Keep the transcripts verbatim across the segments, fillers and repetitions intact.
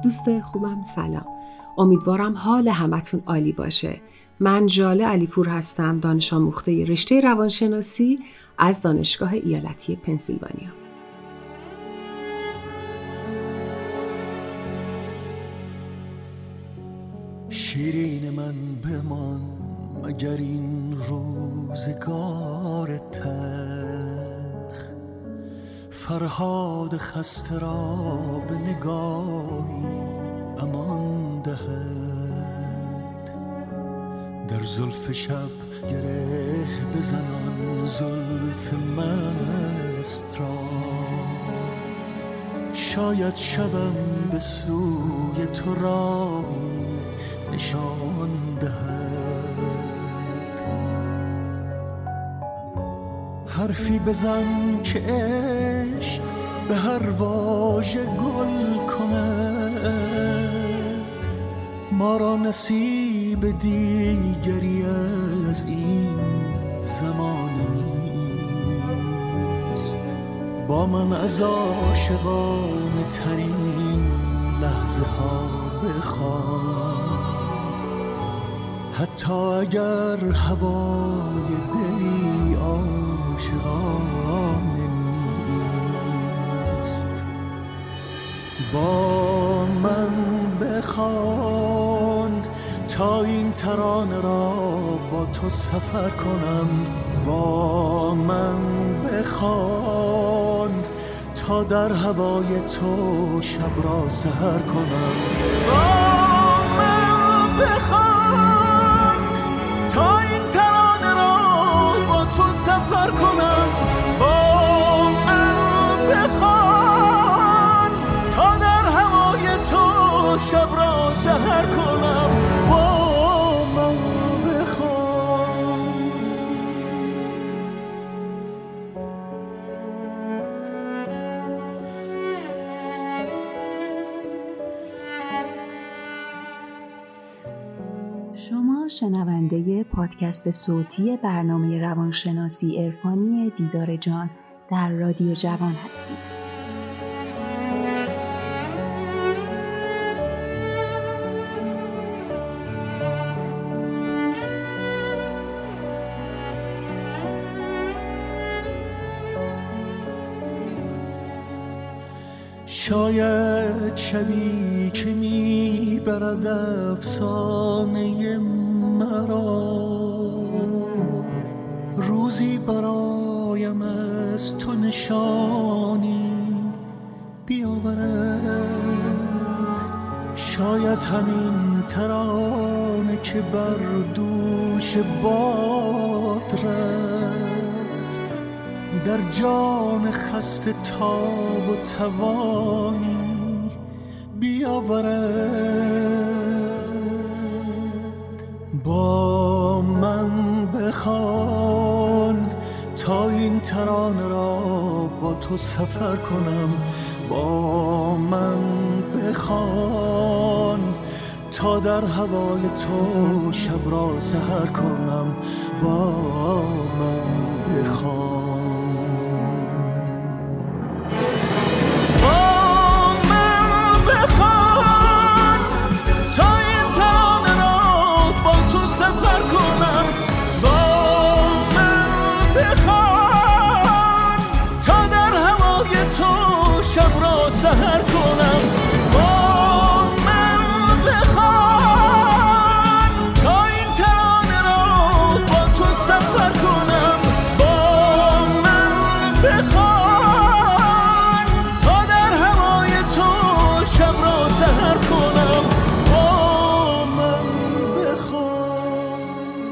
دوست خوبم سلام. امیدوارم حال همتون عالی باشه. من ژاله علیپور هستم، دانش آموخته رشته روانشناسی از دانشگاه ایالتی پنسیلوانیا. شیرین من بمان مگر این روزگار تلخ، فرهاد خسته را به نگاهی امان دهد. در زلف شب گره بزنان زلف مست را، شاید شبم به سوی تو راهی نشان دهد. حرفی بزن که عشق به هر واژه گل کند، ما را نصیب دیگری از این زمانه نیست. با من از عاشقانه ترین لحظه ها بخوان، حتی اگر هوای دلی عاشقانه نیست. با من بخوان تا این ترانه را با تو سفر کنم. با من بخوان تا در هوای تو شب را سحر کنم. با من بخوان تا این ترانه را با تو سفر کنم. با من بخوان تا در هوای تو شب را سحر کنم. با من بخوان. شما شنونده پادکست صوتی برنامه روانشناسی عرفانی دیدار جان در رادیو جوان هستید. شاید شبی که میبرد افسانه مرا، روزی برایم از تو نشانی بیاورد. شاید همین ترانه که بر دوش باد رفت، در جان خسته تاب و توانی بیاورد. با من بخوان تا این ترانه را با تو سفر کنم. با من بخوان تا در هوای تو شب را سحر کنم. با من بخوان. سحر کنم. با من بخوان تا این ترانه را با تو سفر کنم. با من بخوان تا در هوای تو شب را سحر کنم. با من بخوان.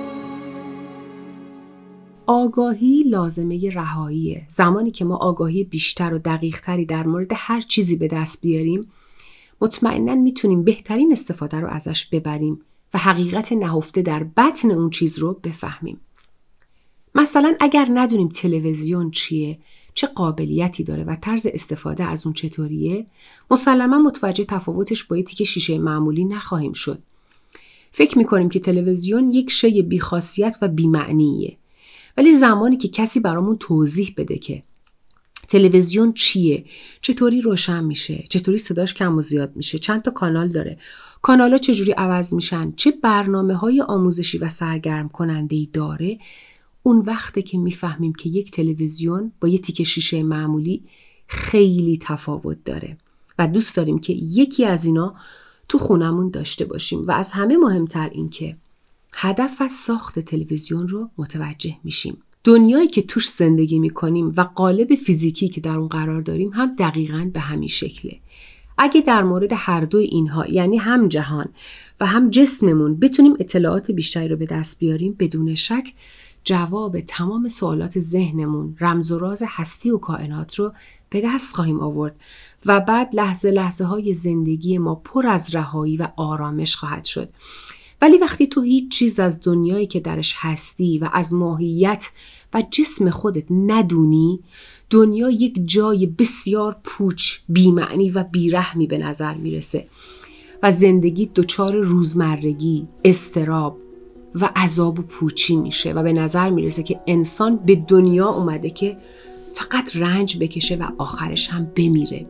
آگاهی لازمه رهاییه. زمانی که ما آگاهی بیشتر و دقیق‌تری در مورد هر چیزی به دست بیاریم، مطمئناً میتونیم بهترین استفاده رو ازش ببریم و حقیقت نهفته در بطن اون چیز رو بفهمیم. مثلا اگر ندونیم تلویزیون چیه، چه قابلیتی داره و طرز استفاده از اون چطوریه، مسلماً متوجه تفاوتش با یه تیکه شیشه معمولی نخواهیم شد. فکر میکنیم که تلویزیون یک شی بی‌خاصیت و بی‌معنیه. ولی زمانی که کسی برامون توضیح بده که تلویزیون چیه؟ چطوری روشن میشه؟ چطوری صداش کم و زیاد میشه؟ چند تا کانال داره؟ کانالا چجوری عوض میشن؟ چه برنامه‌های آموزشی و سرگرم کننده‌ای داره؟ اون وقته که میفهمیم که یک تلویزیون با یه تیکه شیشه معمولی خیلی تفاوت داره و دوست داریم که یکی از اینا تو خونمون داشته باشیم و از همه مهمتر این که هدف از ساخت تلویزیون رو متوجه میشیم. دنیایی که توش زندگی میکنیم و قالب فیزیکی که در اون قرار داریم هم دقیقاً به همین شکله. اگه در مورد هر دو اینها یعنی هم جهان و هم جسممون بتونیم اطلاعات بیشتری رو به دست بیاریم، بدون شک جواب تمام سوالات ذهنمون، رمز و راز هستی و کائنات رو به دست خواهیم آورد و بعد لحظه لحظه های زندگی ما پر از رهایی و آرامش خواهد شد. ولی وقتی تو هیچ چیز از دنیایی که درش هستی و از ماهیت و جسم خودت ندونی، دنیا یک جای بسیار پوچ، بی‌معنی و بی‌رحمی به نظر میرسه و زندگی دچار روزمرگی، اضطراب و عذاب و پوچی میشه و به نظر میرسه که انسان به دنیا اومده که فقط رنج بکشه و آخرش هم بمیره.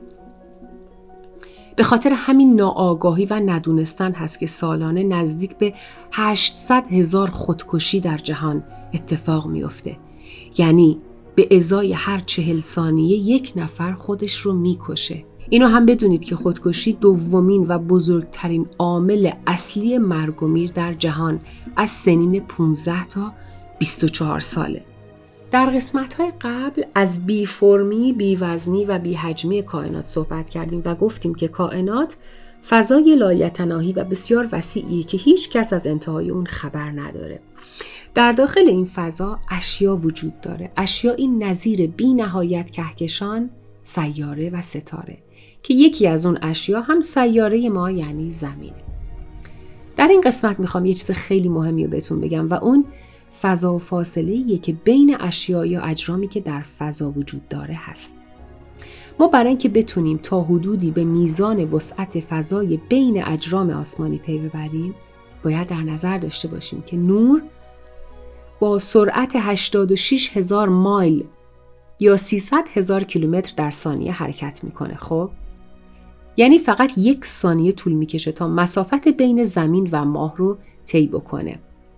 به خاطر همین ناآگاهی و ندونستن هست که سالانه نزدیک به هشتصد هزار خودکشی در جهان اتفاق میفته. یعنی به ازای هر چهل ثانیه یک نفر خودش رو میکشه. اینو هم بدونید که خودکشی دومین و بزرگترین عامل اصلی مرگ و میر در جهان از سنین پانزده تا بیست و چهار ساله. در قسمت‌های قبل از بی فرمی، بی وزنی و بی حجمی کائنات صحبت کردیم و گفتیم که کائنات فضای لایتناهی و بسیار وسیعی که هیچ کس از انتهای اون خبر نداره. در داخل این فضا اشیا وجود داره. اشیایی نظیر بی نهایت کهکشان، سیاره و ستاره که یکی از اون اشیا هم سیاره ما یعنی زمینه. در این قسمت میخوام یه چیز خیلی مهمی رو بهتون بگم و اون فضا و فاصله‌ایه که بین اشیا یا اجرامی که در فضا وجود داره هست. ما برای اینکه بتونیم تا حدودی به میزان وسعت فضای بین اجرام آسمانی پی ببریم، باید در نظر داشته باشیم که نور با سرعت هشتاد و شش هزار مایل یا سیصد هزار کیلومتر در ثانیه حرکت میکنه. خب یعنی فقط یک ثانیه طول میکشه تا مسافت بین زمین و ماه رو طی بکنه.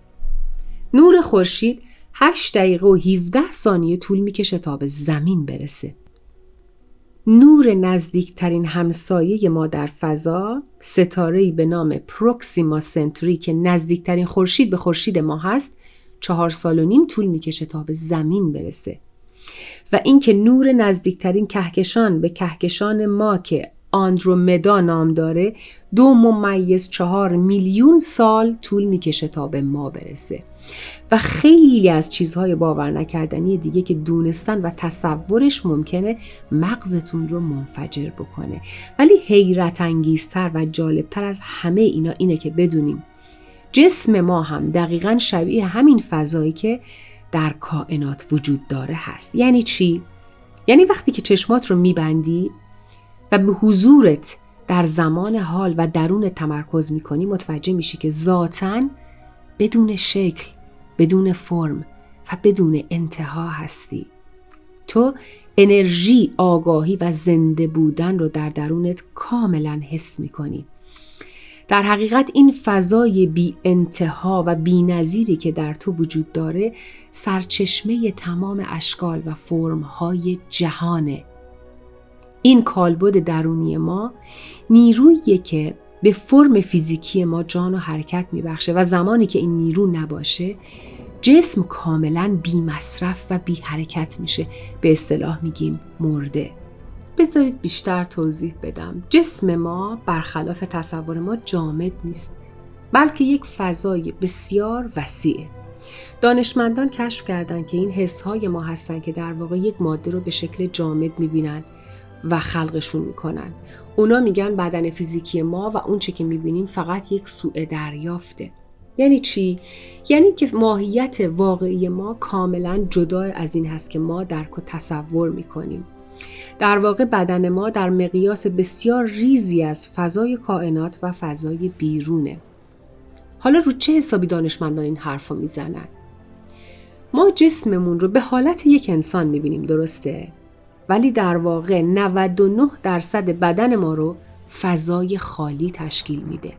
نور خورشید هشت دقیقه و هفده ثانیه طول میکشه تا به زمین برسه. نور نزدیکترین همسایه ما در فضا، ستاره‌ای به نام پروکسیما سنتوری که نزدیکترین خورشید به خورشید ما هست، چهار سال و نیم طول میکشه تا به زمین برسه. و اینکه نور نزدیکترین کهکشان به کهکشان ما که آندرومدا نام داره، دو ممیز چهار میلیون سال طول میکشه تا به ما برسه. و خیلی از چیزهای باور نکردنی دیگه که دونستن و تصورش ممکنه مغزتون رو منفجر بکنه. ولی حیرت انگیزتر و جالبتر از همه اینا اینه که بدونیم جسم ما هم دقیقاً شبیه همین فضایی که در کائنات وجود داره هست. یعنی چی؟ یعنی وقتی که چشمات رو میبندی و به حضورت در زمان حال و درون تمرکز میکنی، متوجه میشی که ذاتاً بدون شکل، بدون فرم و بدون انتها هستی. تو انرژی، آگاهی و زنده بودن رو در درونت کاملا حس میکنی. در حقیقت این فضای بی انتها و بی نظیری که در تو وجود داره سرچشمه تمام اشکال و فرم‌های جهانه. این کالبد درونی ما نیرویی که به فرم فیزیکی ما جان و حرکت میبخشه و زمانی که این نیرو نباشه جسم کاملا بی مصرف و بی حرکت میشه. به اصطلاح میگیم مرده. بذارید بیشتر توضیح بدم. جسم ما برخلاف تصور ما جامد نیست، بلکه یک فضای بسیار وسیعه. دانشمندان کشف کردن که این حسهای ما هستن که در واقع یک ماده رو به شکل جامد میبینن و خلقشون میکنن. اونا میگن بدن فیزیکی ما و اون چه که میبینیم فقط یک سوء دریافته. یعنی چی؟ یعنی که ماهیت واقعی ما کاملا جدا از این هست که ما درک و تصور میکنیم. در واقع بدن ما در مقیاس بسیار ریزی از فضای کائنات و فضای بیرونه. حالا رو چه حسابی دانشمندان این حرف رو میزنن؟ ما جسممون رو به حالت یک انسان میبینیم، درسته؟ ولی در واقع نود و نه درصد بدن ما رو فضای خالی تشکیل میده.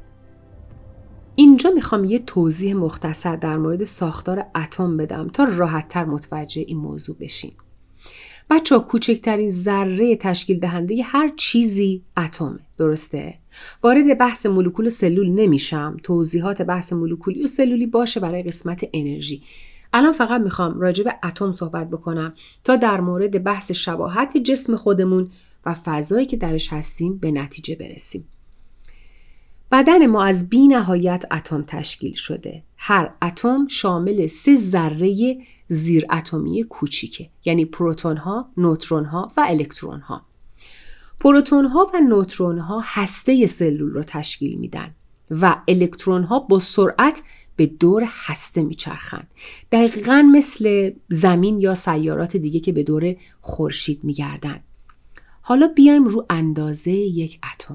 اینجا میخوام یه توضیح مختصر در مورد ساختار اتم بدم تا راحت‌تر متوجه این موضوع بشین. بچه‌ها کوچکترین ذره تشکیل دهنده هر چیزی اتمه، درسته؟ وارد بحث مولکول و سلول نمیشم، توضیحات بحث مولکولی و سلولی باشه برای قسمت انرژی. الان فقط میخوام راجع به اتم صحبت بکنم تا در مورد بحث شباهت جسم خودمون و فضایی که درش هستیم به نتیجه برسیم. بدن ما از بی نهایت اتم تشکیل شده. هر اتم شامل سه ذره زیر اتمی کوچیکه، یعنی پروتون ها، نوترون ها و الکترون ها. پروتون ها و نوترون ها هسته سلول رو تشکیل میدن و الکترون ها با سرعت به دور هسته میچرخن. دقیقاً مثل زمین یا سیارات دیگه که به دور خورشید میگردن. حالا بیایم رو اندازه یک اتم.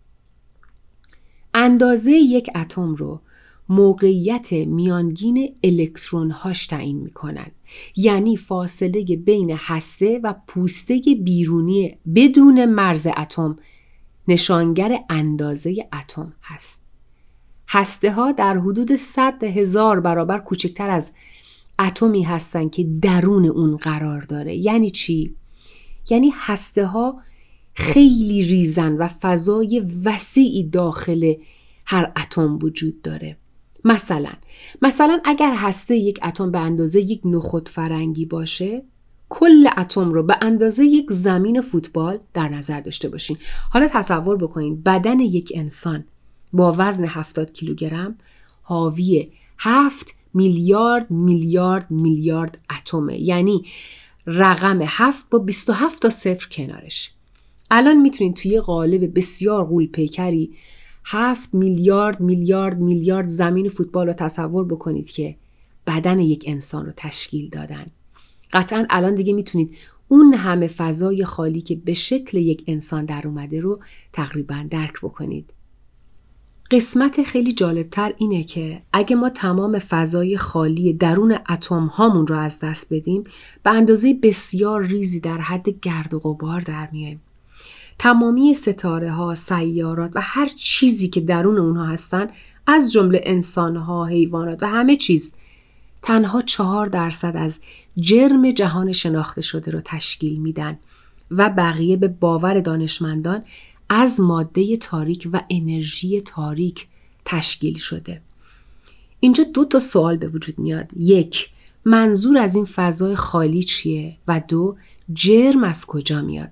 اندازه یک اتم رو موقعیت میانگین الکترون هاش تعیین میکنن. یعنی فاصله بین هسته و پوسته بیرونی بدون مرز اتم نشانگر اندازه اتم هست. هسته ها در حدود صد هزار برابر کوچکتر از اتمی هستن که درون اون قرار داره. یعنی چی؟ یعنی هسته ها خیلی ریزن و فضای وسیعی داخل هر اتم وجود داره. مثلا مثلا اگر هسته یک اتم به اندازه یک نخود فرنگی باشه، کل اتم رو به اندازه یک زمین فوتبال در نظر داشته باشین. حالا تصور بکنین بدن یک انسان با وزن هفتاد کیلوگرم حاوی هفت میلیارد میلیارد میلیارد اتمه، یعنی رقم هفت با بیست و هفت تا صفر کنارش. الان میتونین توی قالب بسیار غول پیکری هفت میلیارد میلیارد میلیارد زمین فوتبال رو تصور بکنید که بدن یک انسان رو تشکیل دادن. قطعاً الان دیگه میتونید اون همه فضای خالی که به شکل یک انسان در اومده رو تقریباً درک بکنید. قسمت خیلی جالبتر اینه که اگه ما تمام فضای خالی درون اتم هامون رو از دست بدیم، به اندازه بسیار ریزی در حد گرد و غبار در میاییم. تمامی ستاره ها، سیارات و هر چیزی که درون اونها هستن، از جمله انسان ها، حیوانات و همه چیز، تنها چهار درصد از جرم جهان شناخته شده رو تشکیل میدن و بقیه به باور دانشمندان از ماده تاریک و انرژی تاریک تشکیل شده. اینجا دو تا سوال به وجود میاد. یک، منظور از این فضای خالی چیه؟ و دو، جرم از کجا میاد؟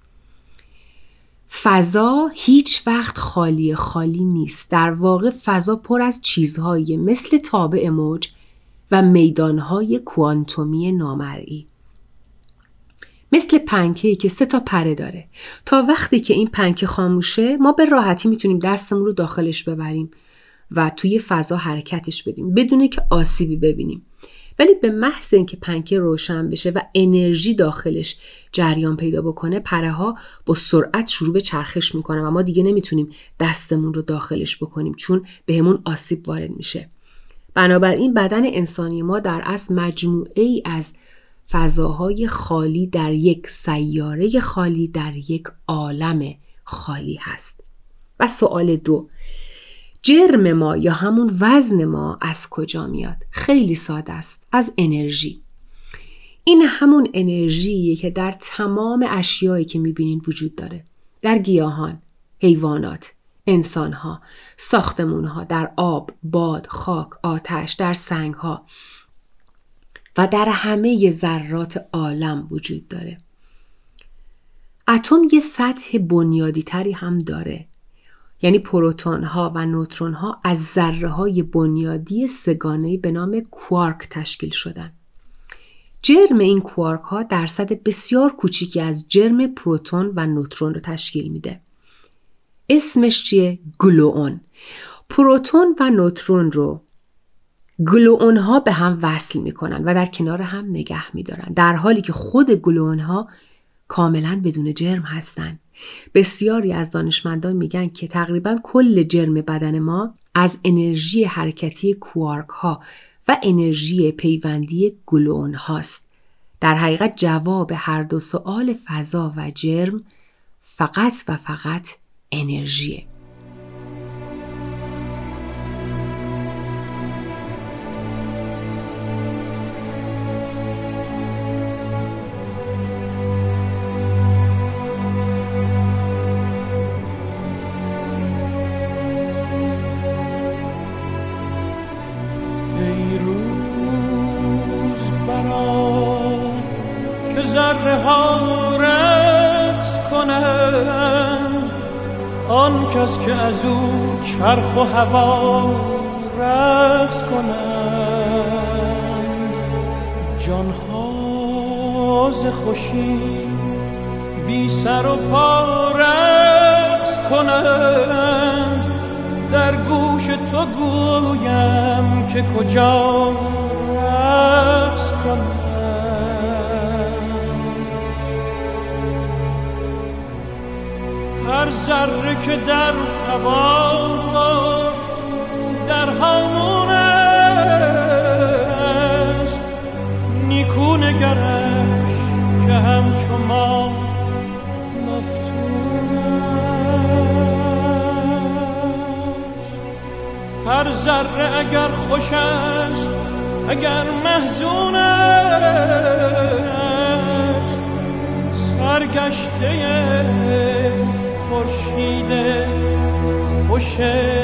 فضا هیچ وقت خالی خالی نیست. در واقع فضا پر از چیزهایی مثل تابع موج و میدانهای کوانتومی نامرئی. مثل پنکه‌ای که سه تا پره داره. تا وقتی که این پنکه خاموشه ما به راحتی میتونیم دستمون رو داخلش ببریم و توی فضا حرکتش بدیم بدون که آسیبی ببینیم. ولی به محض اینکه پنکه روشن بشه و انرژی داخلش جریان پیدا بکنه، پره ها با سرعت شروع به چرخش میکنن و ما دیگه نمیتونیم دستمون رو داخلش بکنیم چون بهمون آسیب وارد میشه. بنابراین بدن انسانی ما در اصل مجموعه ای از فضاهای خالی در یک سیاره خالی در یک عالم خالی هست. و سوال دو، جرم ما یا همون وزن ما از کجا میاد؟ خیلی ساده است، از انرژی. این همون انرژیه که در تمام اشیایی که میبینین وجود داره. در گیاهان، حیوانات، انسانها، ساختمونها، در آب، باد، خاک، آتش، در سنگها و در همه ذرات عالم وجود داره. اتم یه سطح بنیادی تری هم داره. یعنی پروتون ها و نوترون ها از ذره های بنیادی سه‌گانه‌ای به نام کوارک تشکیل شدن. جرم این کوارک ها درصد بسیار کوچیکی از جرم پروتون و نوترون رو تشکیل میده. اسمش چیه؟ گلوئون. پروتون و نوترون رو گلوئون ها به هم وصل میکنن و در کنار هم نگه میدارن، در حالی که خود گلوئون ها کاملا بدون جرم هستن. بسیاری از دانشمندان میگن که تقریبا کل جرم بدن ما از انرژی حرکتی کوارک ها و انرژی پیوندی گلوئون هاست. در حقیقت جواب هر دو سوال فضا و جرم فقط و فقط انرژیه. آن کس که از او چرخ و هوا رقص کنند، جانها ز خوشی بی سر و پا رقص کنند. در گوش تو گویم که کجا رقص کنند. هر ذره که در هوا در هامون است، نیکو نگرش که همچو ما مفتون است. هر ذره اگر خوش است اگر محزون است، سرگشته خورشید خوش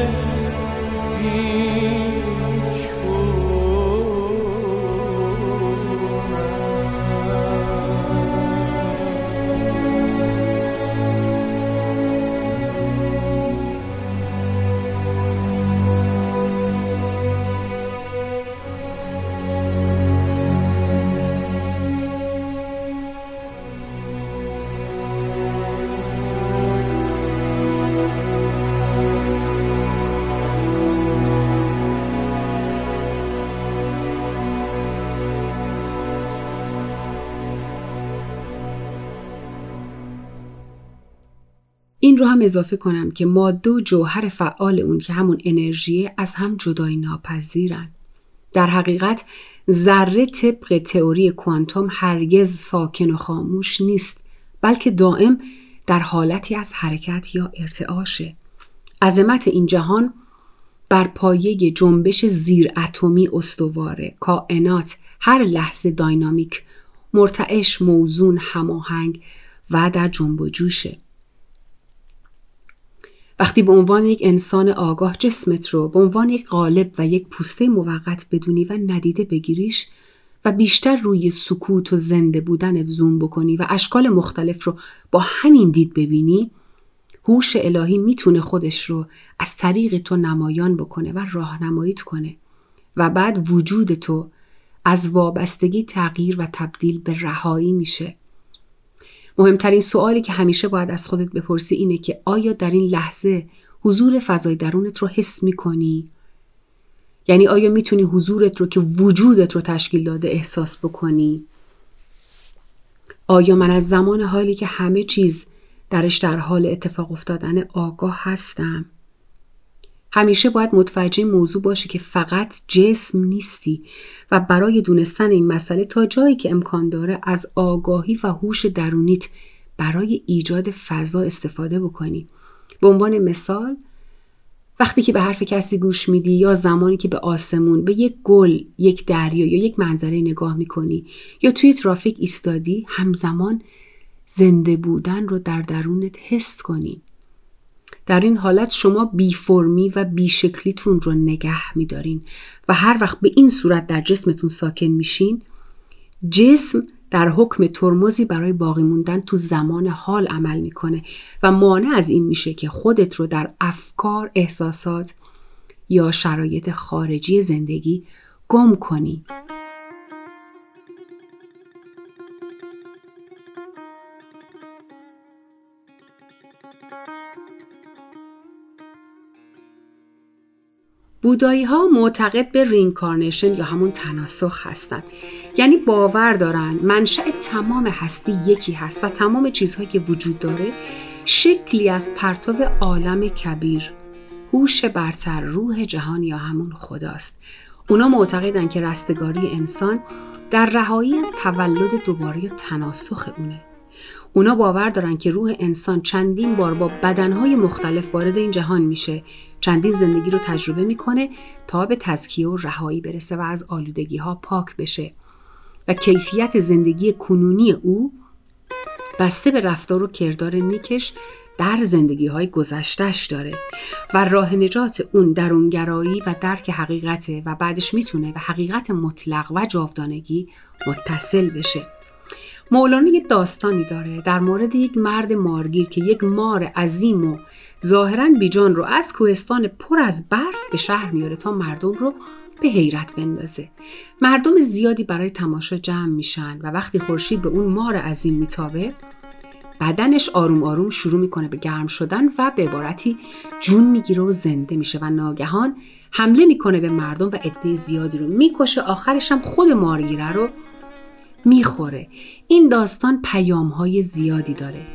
این رو هم اضافه کنم که ماده و جوهر فعال اون که همون انرژیه از هم جدای ناپذیرن. در حقیقت ذره طبق تئوری کوانتوم هرگز ساکن و خاموش نیست، بلکه دائم در حالتی از حرکت یا ارتعاشه. عظمت این جهان بر پایه جنبش زیر اتمی استواره. کائنات هر لحظه داینامیک، مرتعش، موزون، هماهنگ و در جنب و جوشه. وقتی به عنوان یک انسان آگاه جسمت رو به عنوان یک قالب و یک پوسته موقت بدونی و ندیده بگیریش و بیشتر روی سکوت و زنده بودنت زوم بکنی و اشکال مختلف رو با همین دید ببینی، هوش الهی میتونه خودش رو از طریق تو نمایان بکنه و راهنماییت کنه و بعد وجود تو از وابستگی تغییر و تبدیل به رهایی میشه. مهمترین سوالی که همیشه باید از خودت بپرسی اینه که آیا در این لحظه حضور فضای درونت رو حس میکنی؟ یعنی آیا میتونی حضورت رو که وجودت رو تشکیل داده احساس بکنی؟ آیا من از زمان حالی که همه چیز درش در حال اتفاق افتادن آگاه هستم؟ همیشه باید متوجه موضوع باشی که فقط جسم نیستی و برای دونستن این مسئله تا جایی که امکان داره از آگاهی و هوش درونیت برای ایجاد فضا استفاده بکنی. به عنوان مثال، وقتی که به حرف کسی گوش میدی یا زمانی که به آسمون، به یک گل، یک دریا یا یک منظره نگاه میکنی یا توی ترافیک ایستادی، همزمان زنده بودن رو در درونت حس کنی. در این حالت شما بی فرمی و بی شکلیتون رو نگه میدارین و هر وقت به این صورت در جسمتون ساکن میشین، جسم در حکم ترمزی برای باقی موندن تو زمان حال عمل میکنه و مانع از این میشه که خودت رو در افکار، احساسات یا شرایط خارجی زندگی گم کنی. بودایی ها معتقد به رینکارنیشن یا همون تناسخ هستن. یعنی باور دارن منشأ تمام هستی یکی هست و تمام چیزهایی که وجود داره شکلی از پرتو عالم کبیر، هوش برتر، روح جهان یا همون خداست. اونا معتقدن که رستگاری انسان در رهایی از تولد دوباره یا تناسخ اونه. اونا باور دارن که روح انسان چندین بار با بدنهای مختلف وارد این جهان میشه، چندین زندگی رو تجربه میکنه تا به تزکیه و رهایی برسه و از آلودگی ها پاک بشه و کیفیت زندگی کنونی او بسته به رفتار و کردار نیکش در زندگی های گذشتهش داره و راه نجات اون درونگرایی و درک حقیقته و بعدش میتونه به حقیقت مطلق و جاودانگی متصل بشه. مولانا یه داستانی داره در مورد یک مرد مارگیر که یک مار عظیم و ظاهراً بیجان رو از کوهستان پر از برف به شهر میاره تا مردم رو به حیرت بندازه. مردم زیادی برای تماشا جمع میشن و وقتی خورشید به اون مار عظیم میتابه، بدنش آروم آروم شروع میکنه به گرم شدن و به عبارتی جون میگیره و زنده میشه و ناگهان حمله میکنه به مردم و عده زیادی رو میکشه، آخرش هم خود مارگیره رو میخوره. این داستان پیام‌های زیادی داره.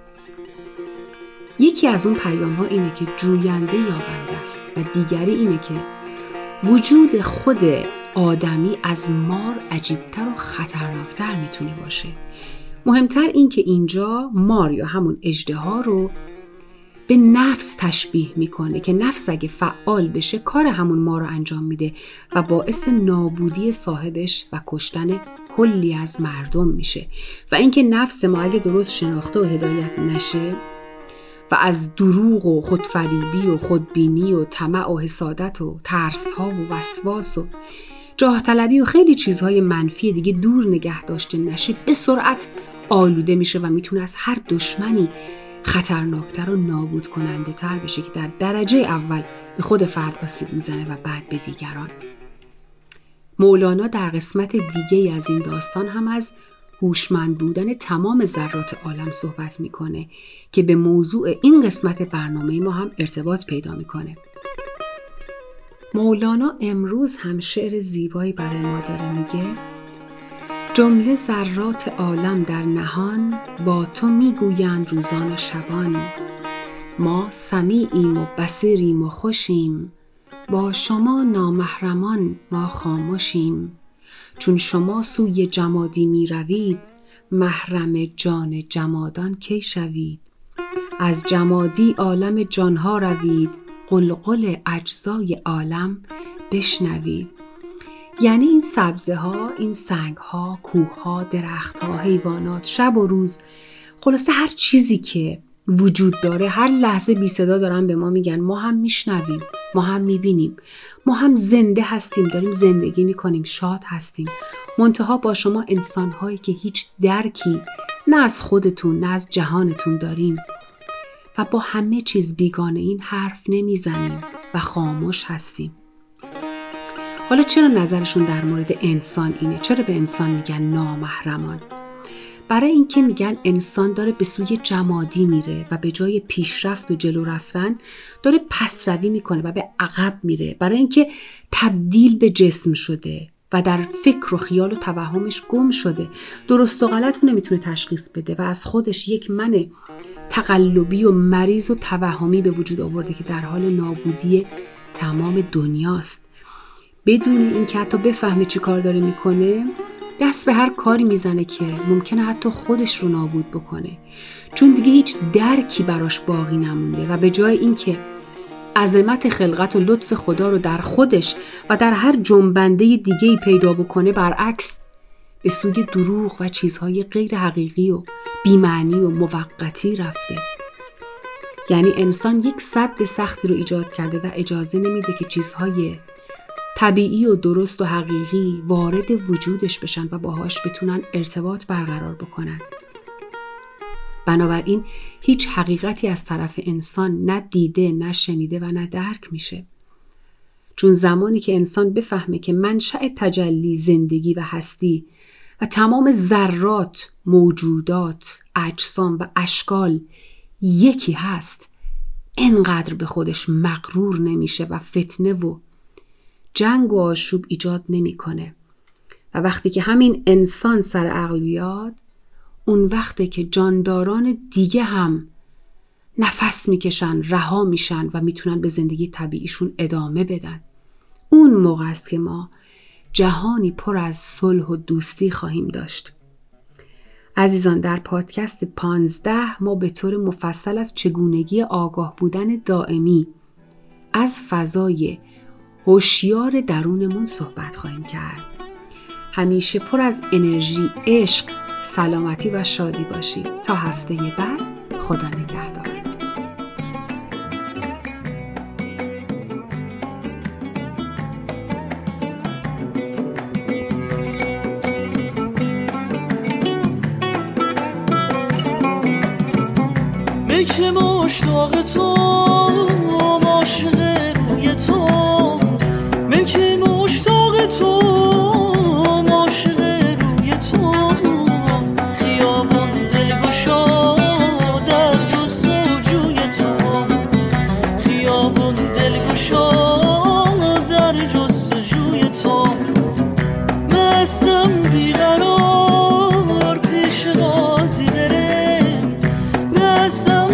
یکی از اون پیام‌ها اینه که جوینده یابنده است و دیگری اینه که وجود خود آدمی از مار عجیبتر و خطرناکتر میتونه باشه. مهمتر این که اینجا مار یا همون اژدها رو به نفس تشبیه میکنه که نفس اگه فعال بشه کار همون مار رو انجام میده و باعث نابودی صاحبش و کشتن کلی از مردم میشه و اینکه نفس ما اگه درست شناخته و هدایت نشه و از دروغ و خودفریبی و خودبینی و طمع و حسادت و ترس‌ها و وسواس و جاه طلبی و خیلی چیزهای منفی دیگه دور نگه داشته نشه، به سرعت آلوده میشه و میتونه از هر دشمنی خطرناکتر و نابود کننده تر بشه که در درجه اول به خود فرد آسیب میزنه و بعد به دیگران. مولانا در قسمت دیگه از این داستان هم از هوشمند بودن تمام ذرات عالم صحبت میکنه که به موضوع این قسمت برنامه ما هم ارتباط پیدا میکنه. مولانا امروز هم شعر زیبایی برای ما داره، میگه جمله ذرات عالم در نهان با تو میگویند روزان و شبان، ما سمیعیم و بصیریم و خوشیم، با شما نامحرمان ما خاموشیم، چون شما سوی جمادی می روید محرم جان جمادان کی شوید، از جمادی عالم جانها روید قلقل اجزای عالم بشنوید. یعنی این سبزه ها، این سنگ ها، کوه ها، درخت ها، حیوانات، شب و روز، خلاصه هر چیزی که وجود داره هر لحظه بی صدا دارن به ما میگن ما هم میشنویم، ما هم میبینیم، ما هم زنده هستیم، داریم زندگی میکنیم، شاد هستیم. منتها با شما انسان هایی که هیچ درکی نه از خودتون نه از جهانتون دارین و با همه چیز بیگانه این حرف نمیزنیم و خاموش هستیم. حالا چرا نظرشون در مورد انسان اینه؟ چرا به انسان میگن نامحرمان؟ برای اینکه میگن انسان داره به سوی جمادی میره و به جای پیشرفت و جلو رفتن داره پسروی میکنه و به عقب میره، برای اینکه تبدیل به جسم شده و در فکر و خیال و توهمش گم شده، درست و غلط رو نمیتونه تشخیص بده و از خودش یک من تقلبی و مریض و توهمی به وجود آورده که در حال نابودی تمام دنیاست. بدون اینکه حتی بفهمه چی کار داره میکنه دست به هر کاری میزنه که ممکنه حتی خودش رو نابود بکنه، چون دیگه هیچ درکی براش باقی نمونده و به جای اینکه عظمت خلقت و لطف خدا رو در خودش و در هر جنبنده دیگه‌ای پیدا بکنه، برعکس به سوی دروغ و چیزهای غیر حقیقی و بی‌معنی و موقتی رفته. یعنی انسان یک سد سختی رو ایجاد کرده و اجازه نمیده که چیزهای طبیعی و درست و حقیقی وارد وجودش بشن و باهاش بتونن ارتباط برقرار بکنن. بنابراین هیچ حقیقتی از طرف انسان نه دیده، نه شنیده و نه درک میشه. چون زمانی که انسان بفهمه که منشأ تجلی زندگی و هستی و تمام ذرات، موجودات، اجسام و اشکال یکی هست، اینقدر به خودش مغرور نمیشه و فتنه و جنگ و آشوب ایجاد نمیکنه. و وقتی که همین انسان سر عقل بیاد، اون وقته که جانداران دیگه هم نفس میکشن، رها میشن و میتونن به زندگی طبیعیشون ادامه بدن. اون اون موقع است که ما جهانی پر از صلح و دوستی خواهیم داشت. عزیزان، در پادکست پانزده ما به طور مفصل از چگونگی آگاه بودن دائمی از فضای هوشیار درونمون صحبت خواهیم کرد. همیشه پر از انرژی، عشق، سلامتی و شادی باشید. تا هفته بعد، خدا نگهدار. که مشتاق تو عاشق روی تو من که مشتاق تو عاشق روی تو خیابون دلگشا در جستجوی تو خیابون دلگشا در جستجوی تو مستم بیقرار پیش قاضی برم مستم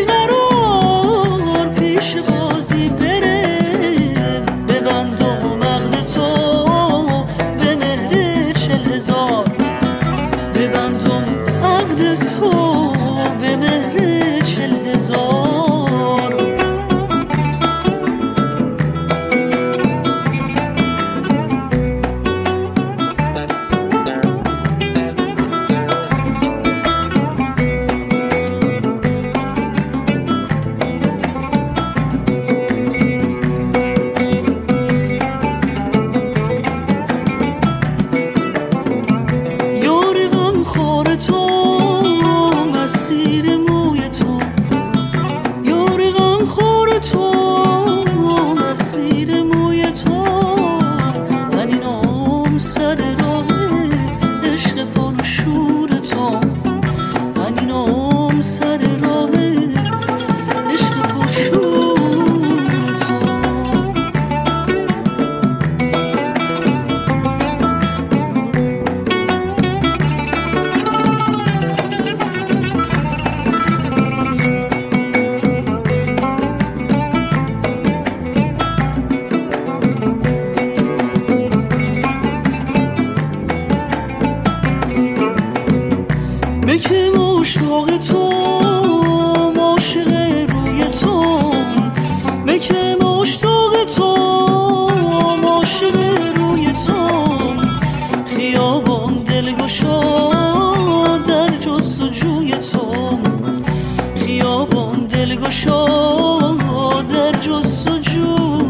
که مشتاق تو عاشق روی تو من که مشتاق تو عاشق روی تو خیابان دلگشا در جستجوی تو خیابان دلگشا در جستجوی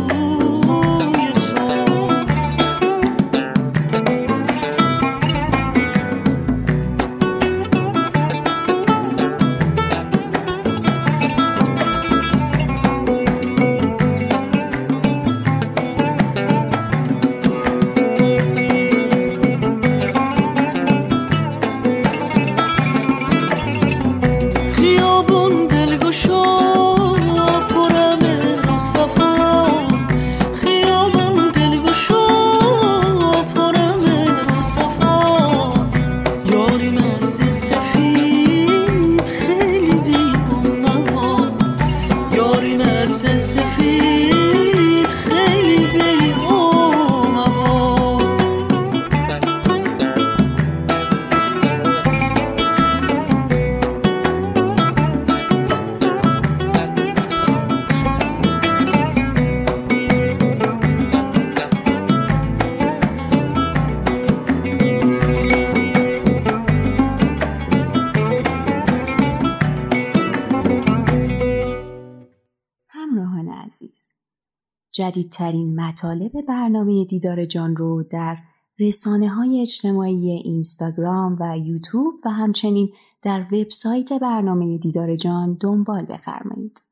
عزیز، جدیدترین مطالب برنامه دیدار جان رو در رسانه‌های اجتماعی اینستاگرام و یوتیوب و همچنین در وبسایت برنامه دیدار جان دنبال بفرمایید.